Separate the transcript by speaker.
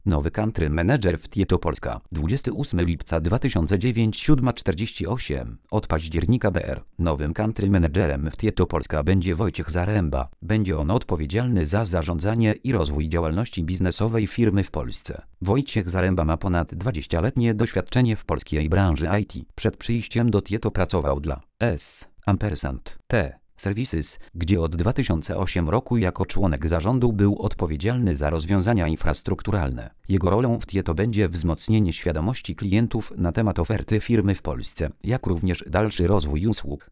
Speaker 1: Nowy country manager w Tieto Polska. 28 lipca 2009, 7:48. Od października br. Nowym country managerem w Tieto Polska będzie Wojciech Zaręba. Będzie on odpowiedzialny za zarządzanie i rozwój działalności biznesowej firmy w Polsce. Wojciech Zaręba ma ponad 20-letnie doświadczenie w polskiej branży IT. Przed przyjściem do Tieto pracował dla S&T Services, gdzie od 2008 roku jako członek zarządu był odpowiedzialny za rozwiązania infrastrukturalne. Jego rolą w Tieto będzie wzmocnienie świadomości klientów na temat oferty firmy w Polsce, jak również dalszy rozwój usług.